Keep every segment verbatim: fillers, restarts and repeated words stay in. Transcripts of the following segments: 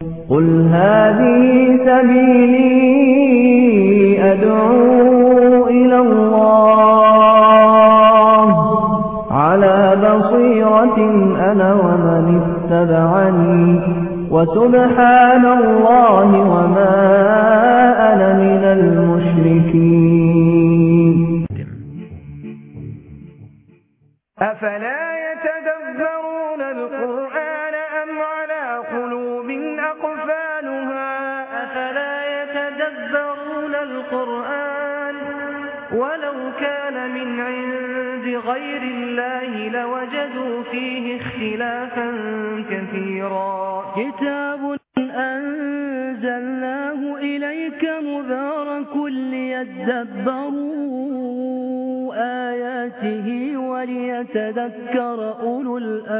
قل هذه سبيلي أدعو إلى الله على بصيرة أنا ومن اتبعني وسبحان الله وما أنا من المشركين. أفلا يتدبرون القرآن أم على قلوب أقفالها أفلا يتدبرون القرآن ولو كان من عند غير الله لوجدوا فيه اختلافا كثيرا كتاب أنزلناه إليك مبارك ليدبروا آياته وليتذكر أولو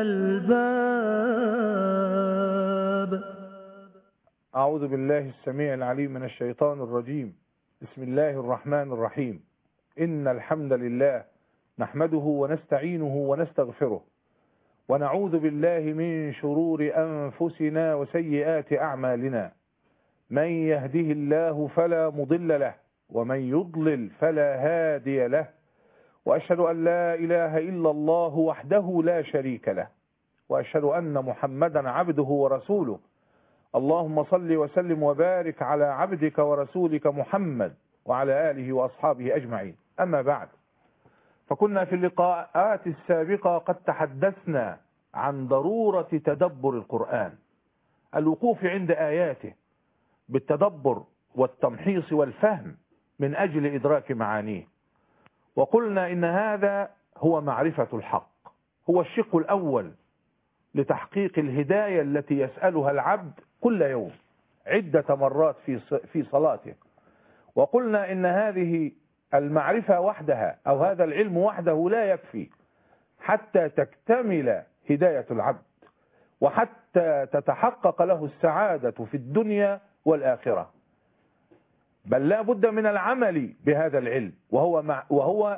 الألباب. أعوذ بالله السميع العليم من الشيطان الرجيم. بسم الله الرحمن الرحيم. إن الحمد لله نحمده ونستعينه ونستغفره ونعوذ بالله من شرور أنفسنا وسيئات أعمالنا. من يهده الله فلا مضل له ومن يضلل فلا هادي له، وأشهد أن لا إله إلا الله وحده لا شريك له، وأشهد أن محمدا عبده ورسوله. اللهم صل وسلم وبارك على عبدك ورسولك محمد وعلى آله وأصحابه أجمعين. أما بعد، فكنا في اللقاءات السابقة قد تحدثنا عن ضرورة تدبر القرآن، الوقوف عند آياته بالتدبر والتمحيص والفهم من أجل إدراك معانيه. وقلنا إن هذا هو معرفة الحق، هو الشق الأول لتحقيق الهداية التي يسألها العبد كل يوم عدة مرات في في صلاته. وقلنا إن هذه المعرفة وحدها أو هذا العلم وحده لا يكفي حتى تكتمل هداية العبد وحتى تتحقق له السعادة في الدنيا والآخرة، بل لا بد من العمل بهذا العلم، وهو مع وهو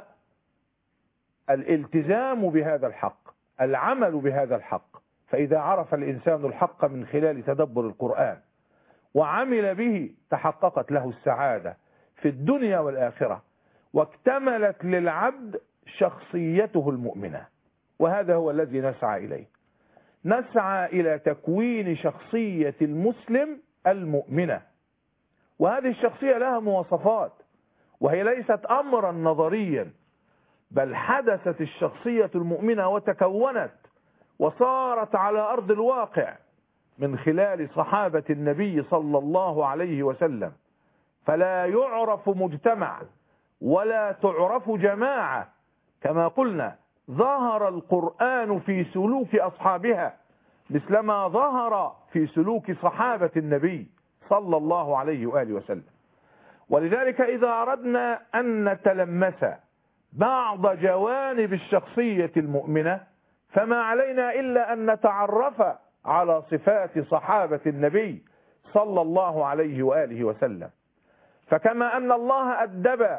الالتزام بهذا الحق، العمل بهذا الحق. فإذا عرف الإنسان الحق من خلال تدبر القرآن وعمل به تحققت له السعادة في الدنيا والآخرة، واكتملت للعبد شخصيته المؤمنة. وهذا هو الذي نسعى إليه، نسعى إلى تكوين شخصية المسلم المؤمنة. وهذه الشخصية لها مواصفات، وهي ليست أمرا نظريا، بل حدثت الشخصية المؤمنة وتكونت وصارت على أرض الواقع من خلال صحابة النبي صلى الله عليه وسلم. فلا يعرف مجتمع ولا تعرف جماعة، كما قلنا ظهر القرآن في سلوك أصحابها مثلما ظهر في سلوك صحابة النبي صلى الله عليه وآله وسلم. ولذلك إذا أردنا أن نتلمس بعض جوانب الشخصية المؤمنة فما علينا إلا أن نتعرف على صفات صحابة النبي صلى الله عليه وآله وسلم. فكما أن الله أدب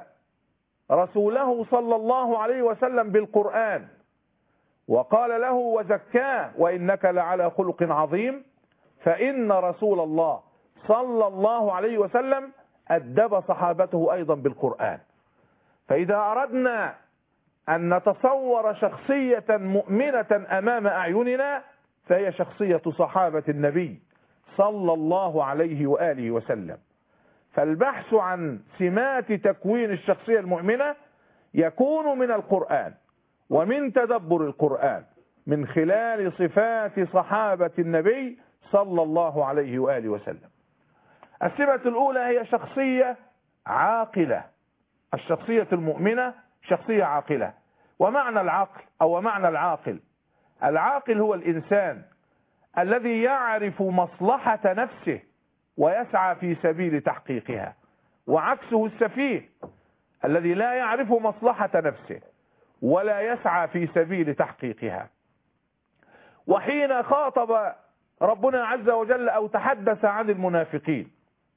رسوله صلى الله عليه وسلم بالقرآن وقال له وزكاه وإنك لعلى خلق عظيم، فإن رسول الله صلى الله عليه وسلم أدب صحابته أيضا بالقرآن. فإذا أردنا أن نتصور شخصية مؤمنة أمام أعيننا فهي شخصية صحابة النبي صلى الله عليه وآله وسلم. فالبحث عن سمات تكوين الشخصية المؤمنة يكون من القرآن ومن تدبر القرآن من خلال صفات صحابة النبي صلى الله عليه وآله وسلم. السمة الأولى هي شخصية عاقلة. الشخصية المؤمنة شخصية عاقلة. ومعنى العقل أو معنى العاقل، العاقل هو الإنسان الذي يعرف مصلحة نفسه ويسعى في سبيل تحقيقها، وعكسه السفيه الذي لا يعرف مصلحة نفسه ولا يسعى في سبيل تحقيقها. وحين خاطب ربنا عز وجل أو تحدث عن المنافقين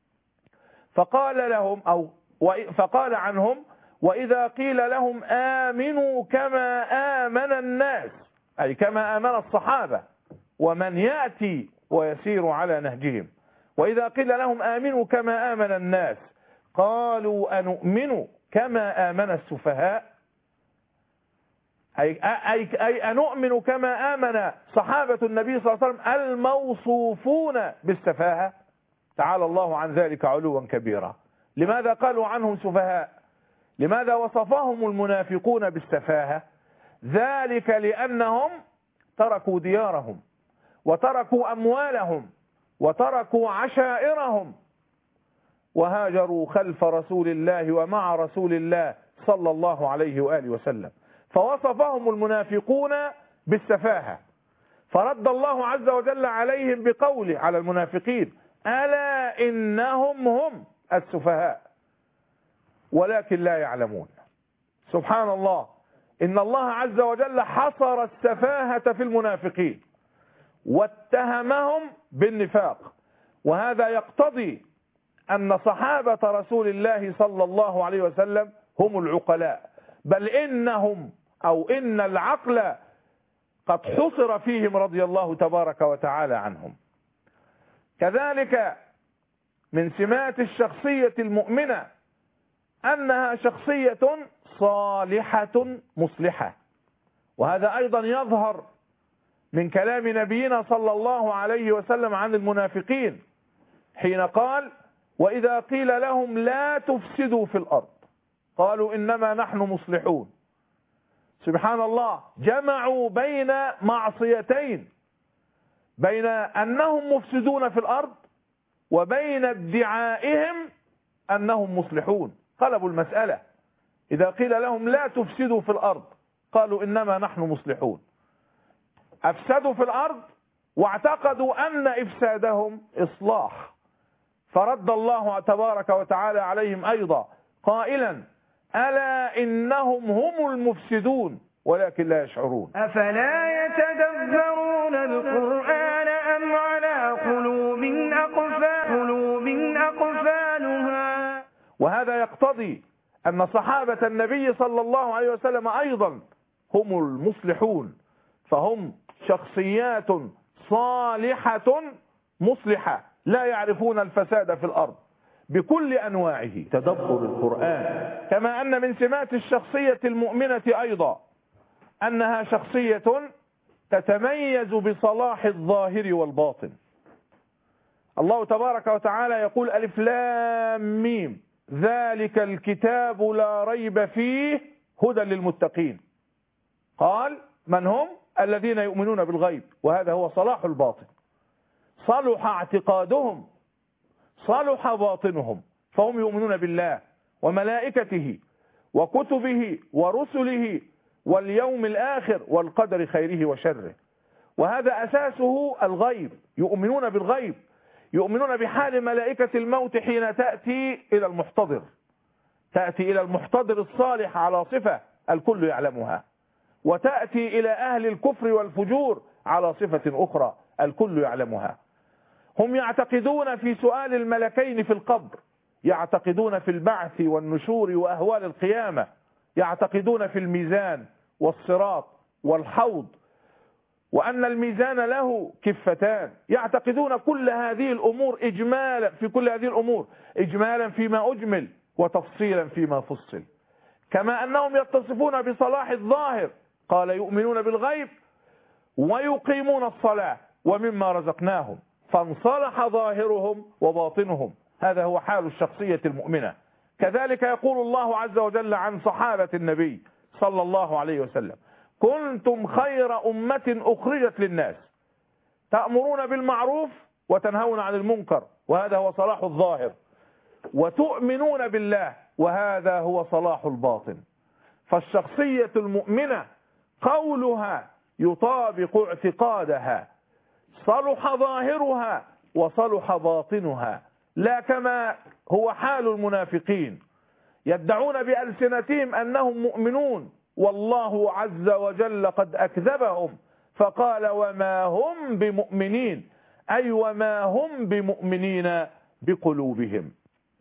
فقال لهم أو فقال عنهم وإذا قيل لهم آمنوا كما آمن الناس، أي كما آمن الصحابة ومن يأتي ويسير على نهجهم، وإذا قيل لهم آمنوا كما آمن الناس قالوا أنؤمن كما آمن السفهاء، أي, أي, أي أنؤمن كما آمن صحابة النبي صلى الله عليه وسلم الموصوفون بالسفاهة. تعالى الله عن ذلك علوا كبيرا. لماذا قالوا عنهم سفهاء؟ لماذا وصفهم المنافقون بالسفاهة؟ ذلك لأنهم تركوا ديارهم وتركوا أموالهم وتركوا عشائرهم وهاجروا خلف رسول الله ومع رسول الله صلى الله عليه وآله وسلم، فوصفهم المنافقون بالسفاهة. فرد الله عز وجل عليهم بقوله على المنافقين: ألا إنهم هم السفهاء ولكن لا يعلمون. سبحان الله، إن الله عز وجل حصر السفاهة في المنافقين واتهمهم بالنفاق، وهذا يقتضي أن صحابة رسول الله صلى الله عليه وسلم هم العقلاء، بل إنهم أو إن العقل قد حصر فيهم رضي الله تبارك وتعالى عنهم. كذلك من سمات الشخصية المؤمنة أنها شخصية صالحة مصلحة، وهذا أيضا يظهر من كلام نبينا صلى الله عليه وسلم عن المنافقين حين قال: وإذا قيل لهم لا تفسدوا في الأرض قالوا إنما نحن مصلحون. سبحان الله، جمعوا بين معصيتين، بين أنهم مفسدون في الأرض وبين ادعائهم أنهم مصلحون. قلبوا المسألة. إذا قيل لهم لا تفسدوا في الأرض قالوا إنما نحن مصلحون. أفسدوا في الأرض واعتقدوا أن إفسادهم إصلاح، فرد الله تبارك وتعالى عليهم أيضا قائلا: ألا إنهم هم المفسدون ولكن لا يشعرون. أفلا يتدبرون القرآن أم على قلوب أقفال قلوب أقفالها. وهذا يقتضي أن صحابة النبي صلى الله عليه وسلم أيضا هم المصلحون، فهم شخصيات صالحة مصلحة لا يعرفون الفساد في الأرض بكل أنواعه. تدبر القرآن. كما أن من سمات الشخصية المؤمنة أيضا أنها شخصية تتميز بصلاح الظاهر والباطن. الله تبارك وتعالى يقول: ألف لام ميم ذلك الكتاب لا ريب فيه هدى للمتقين. قال: من هم؟ الذين يؤمنون بالغيب، وهذا هو صلاح الباطن. صلح اعتقادهم، صلح باطنهم، فهم يؤمنون بالله وملائكته وكتبه ورسله واليوم الآخر والقدر خيره وشره، وهذا أساسه الغيب. يؤمنون بالغيب، يؤمنون بحال ملائكة الموت حين تأتي إلى المحتضر، تأتي إلى المحتضر الصالح على صفة الكل يعلمها، وتأتي إلى أهل الكفر والفجور على صفة أخرى الكل يعلمها. هم يعتقدون في سؤال الملكين في القبر، يعتقدون في البعث والنشور وأهوال القيامة، يعتقدون في الميزان والصراط والحوض، وأن الميزان له كفتان. يعتقدون كل هذه الأمور إجمالا، في كل هذه الأمور إجمالا فيما أجمل وتفصيلا فيما فصل. كما أنهم يتصفون بصلاح الظاهر، قال: يؤمنون بالغيب ويقيمون الصلاة ومما رزقناهم، فانصلح ظاهرهم وباطنهم. هذا هو حال الشخصية المؤمنة. كذلك يقول الله عز وجل عن صحابة النبي صلى الله عليه وسلم: كنتم خير أمة أخرجت للناس تأمرون بالمعروف وتنهون عن المنكر، وهذا هو صلاح الظاهر، وتؤمنون بالله، وهذا هو صلاح الباطن. فالشخصية المؤمنة قولها يطابق اعتقادها، صلح ظاهرها وصلح باطنها، لا كما هو حال المنافقين، يدعون بألسنتهم أنهم مؤمنون والله عز وجل قد أكذبهم فقال: وما هم بمؤمنين، أي وما هم بمؤمنين بقلوبهم.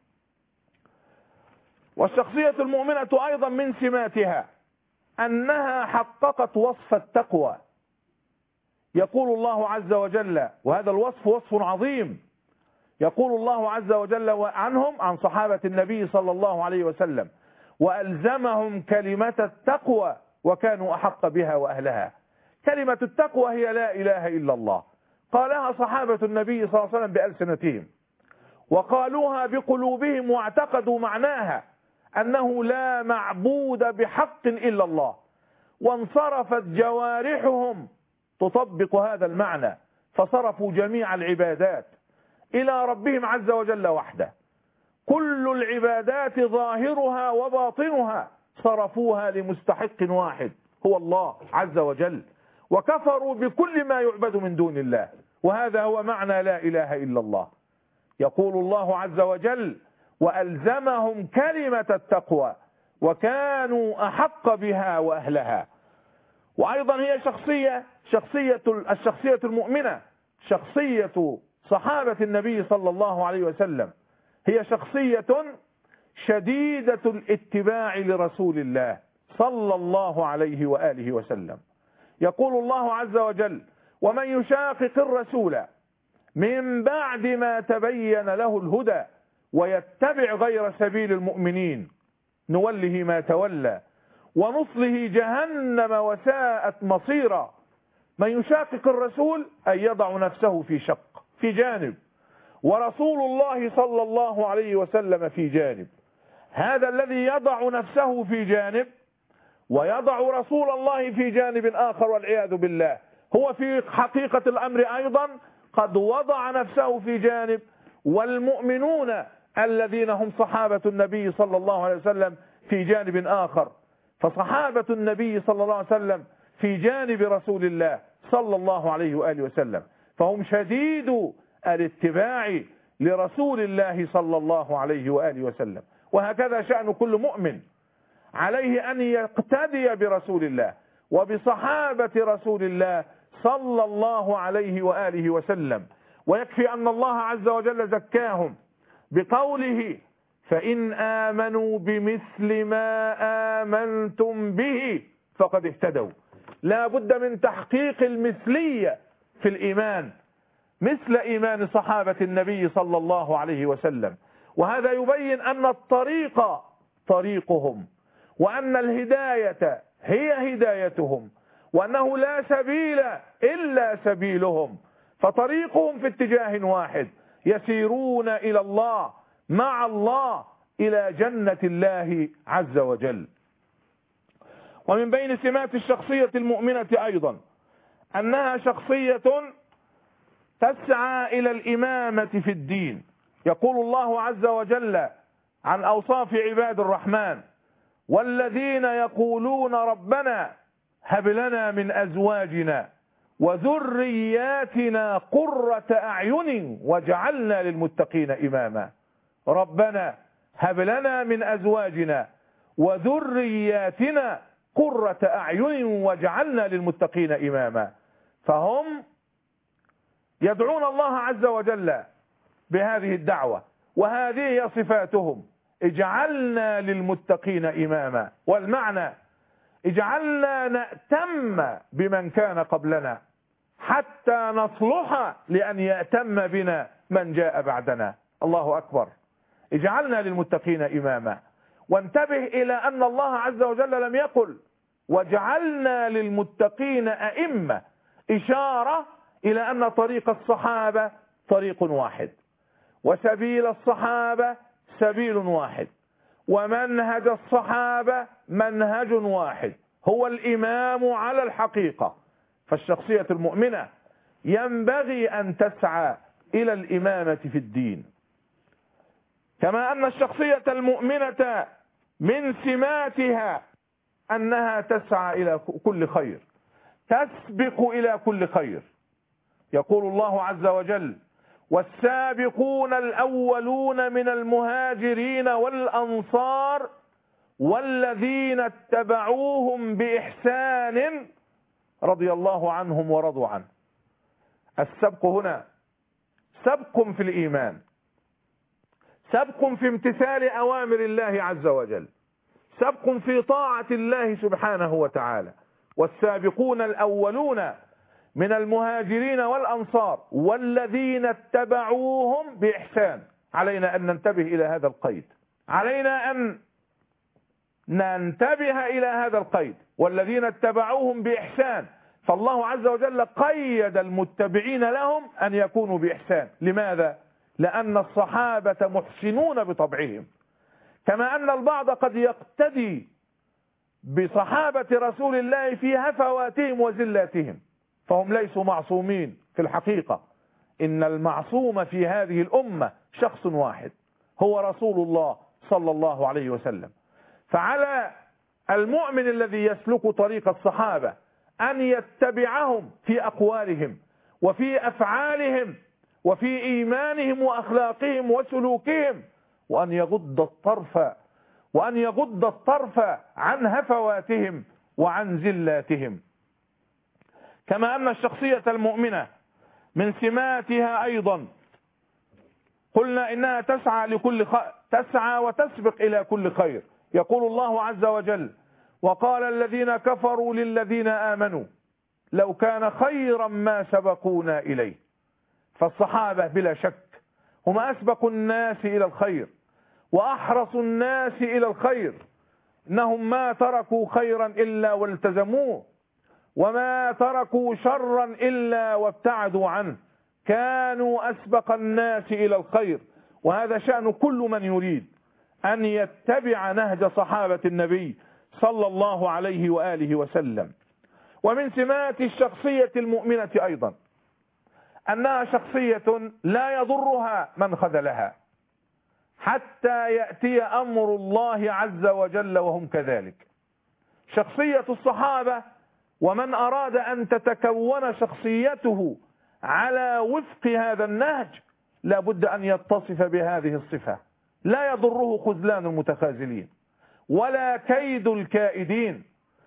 والشخصية المؤمنة أيضا من سماتها أنها حققت وصف التقوى. يقول الله عز وجل، وهذا الوصف وصف عظيم، يقول الله عز وجل عنهم، عن صحابة النبي صلى الله عليه وسلم: وألزمهم كلمة التقوى وكانوا أحق بها وأهلها. كلمة التقوى هي لا إله إلا الله، قالها صحابة النبي صلى الله عليه وسلم بألسنتهم، وقالوها بقلوبهم، واعتقدوا معناها أنه لا معبود بحق إلا الله، وانصرفت جوارحهم تطبق هذا المعنى، فصرفوا جميع العبادات إلى ربهم عز وجل وحده. كل العبادات ظاهرها وباطنها صرفوها لمستحق واحد هو الله عز وجل، وكفروا بكل ما يعبد من دون الله، وهذا هو معنى لا إله إلا الله. يقول الله عز وجل: وألزمهم كلمة التقوى وكانوا أحق بها وأهلها. وأيضا هي شخصية شخصية الشخصية المؤمنة، شخصية صحابة النبي صلى الله عليه وسلم، هي شخصية شديدة الاتباع لرسول الله صلى الله عليه وآله وسلم. يقول الله عز وجل: ومن يشاقق الرسول من بعد ما تبين له الهدى ويتبع غير سبيل المؤمنين نوله ما تولى ونصله جهنم وساءت مصيرا. من يشاقق الرسول أن يضع نفسه في شق في جانب، ورسول الله صلى الله عليه وسلم في جانب. هذا الذي يضع نفسه في جانب ويضع رسول الله في جانب آخر والعياذ بالله، هو في حقيقة الأمر أيضا قد وضع نفسه في جانب، والمؤمنون الذين هم صحابة النبي صلى الله عليه وسلم في جانب آخر. فصحابة النبي صلى الله عليه وسلم في جانب رسول الله صلى الله عليه وآله وسلم، فهم شديد الاتباع لرسول الله صلى الله عليه وآله وسلم. وهكذا شأن كل مؤمن، عليه أن يقتدي برسول الله وبصحابة رسول الله صلى الله عليه وآله وسلم. ويكفي أن الله عز وجل زكاهم بقوله: فإن آمنوا بمثل ما آمنتم به فقد اهتدوا. لا بد من تحقيق المثلية في الإيمان مثل إيمان صحابة النبي صلى الله عليه وسلم، وهذا يبين أن الطريق طريقهم، وأن الهداية هي هدايتهم، وأنه لا سبيل إلا سبيلهم، فطريقهم في اتجاه واحد، يسيرون إلى الله مع الله إلى جنة الله عز وجل. ومن بين سمات الشخصية المؤمنة أيضا أنها شخصية تسعى إلى الإمامة في الدين. يقول الله عز وجل عن أوصاف عباد الرحمن: والذين يقولون ربنا هب لنا من أزواجنا وذرياتنا قرة أعين واجعلنا للمتقين إماما. ربنا هب لنا من أزواجنا وذرياتنا قرة أعين واجعلنا للمتقين إماما. فهم يدعون الله عز وجل بهذه الدعوة، وهذه هي صفاتهم: اجعلنا للمتقين إماما. والمعنى اجعلنا نأتم بمن كان قبلنا حتى نصلح لأن يأتم بنا من جاء بعدنا. الله أكبر. اجعلنا للمتقين إماما. وانتبه إلى أن الله عز وجل لم يقل واجعلنا للمتقين أئمة، إشارة إلى أن طريق الصحابة طريق واحد، وسبيل الصحابة سبيل واحد، ومنهج الصحابة منهج واحد، هو الإمام على الحقيقة. فالشخصية المؤمنة ينبغي أن تسعى إلى الإمامة في الدين. كما أن الشخصية المؤمنة من سماتها أنها تسعى إلى كل خير، تسبق إلى كل خير. يقول الله عز وجل: والسابقون الأولون من المهاجرين والأنصار والذين اتبعوهم بإحسان رضي الله عنهم ورضوا عنه. السبق هنا سبق في الإيمان، سبق في امتثال أوامر الله عز وجل، سبق في طاعة الله سبحانه وتعالى. والسابقون الأولون من المهاجرين والأنصار والذين اتبعوهم بإحسان. علينا أن ننتبه إلى هذا القيد، علينا أن ننتبه إلى هذا القيد، والذين اتبعوهم بإحسان. فالله عز وجل قيد المتبعين لهم أن يكونوا بإحسان. لماذا؟ لأن الصحابة محسنون بطبعهم، كما أن البعض قد يقتدي بصحابة رسول الله في هفواتهم وزلاتهم، فهم ليسوا معصومين. في الحقيقة إن المعصوم في هذه الأمة شخص واحد، هو رسول الله صلى الله عليه وسلم. فعلى المؤمن الذي يسلك طريق الصحابة أن يتبعهم في أقوالهم وفي أفعالهم وفي إيمانهم وأخلاقهم وسلوكهم، وأن يغض الطرف وأن يغض الطرف عن هفواتهم وعن زلاتهم. كما أن الشخصية المؤمنة من سماتها أيضا قلنا إنها تسعى لكل خ... تسعى وتسبق إلى كل خير. يقول الله عز وجل: وقال الذين كفروا للذين آمنوا لو كان خيرا ما سبقونا إليه. فالصحابة بلا شك هم أسبق الناس إلى الخير وأحرص الناس إلى الخير، إنهم ما تركوا خيرا إلا والتزموه، وما تركوا شرا إلا وابتعدوا عنه، كانوا أسبق الناس إلى الخير. وهذا شأن كل من يريد أن يتبع نهج صحابة النبي صلى الله عليه وآله وسلم. ومن سمات الشخصية المؤمنة أيضا أنها شخصية لا يضرها من خذلها حتى يأتي أمر الله عز وجل وهم كذلك. شخصية الصحابة ومن أراد أن تتكون شخصيته على وفق هذا النهج لا بد أن يتصف بهذه الصفة: لا يضره خذلان المتخاذلين، ولا كيد الكائدين،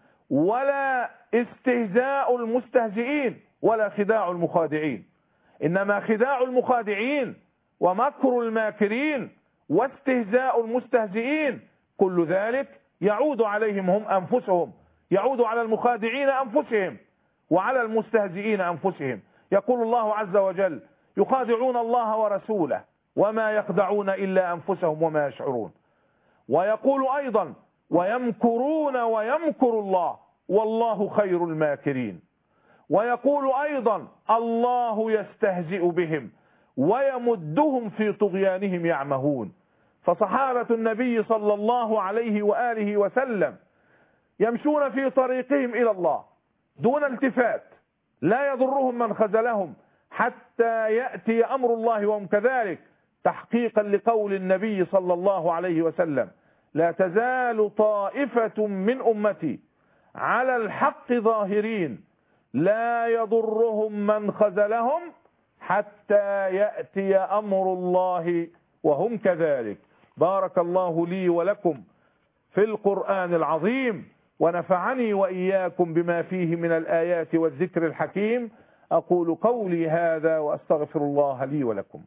ولا استهزاء المستهزئين، ولا خداع المخادعين. إنما خداع المخادعين ومكر الماكرين واستهزاء المستهزئين كل ذلك يعود عليهم هم أنفسهم، يعود على المخادعين أنفسهم وعلى المستهزئين أنفسهم. يقول الله عز وجل: يخادعون الله ورسوله وما يخدعون إلا أنفسهم وما يشعرون. ويقول أيضا: ويمكرون ويمكر الله والله خير الماكرين. ويقول أيضا: الله يستهزئ بهم ويمدهم في طغيانهم يعمهون. فصحابة النبي صلى الله عليه وآله وسلم يمشون في طريقهم إلى الله دون التفات، لا يضرهم من خذلهم حتى يأتي أمر الله وهم كذلك، تحقيقا لقول النبي صلى الله عليه وسلم: لا تزال طائفة من أمتي على الحق ظاهرين لا يضرهم من خذلهم حتى يأتي أمر الله وهم كذلك. بارك الله لي ولكم في القرآن العظيم، ونفعني وإياكم بما فيه من الآيات والذكر الحكيم. أقول قولي هذا وأستغفر الله لي ولكم.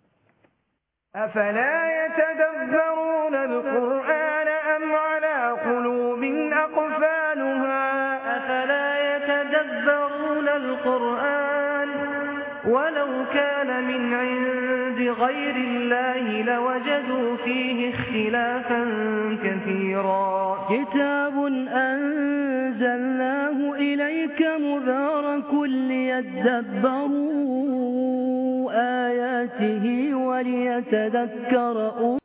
أفلا يتدبرون القرآن أم على قلوب أقفالها أفلا يتدبرون القرآن ولو كان من عند غير الله لوجدوا فيه اختلافا كثيرا. كتاب أنزلناه إليك مبارك ليدبروا آياته وليتذكر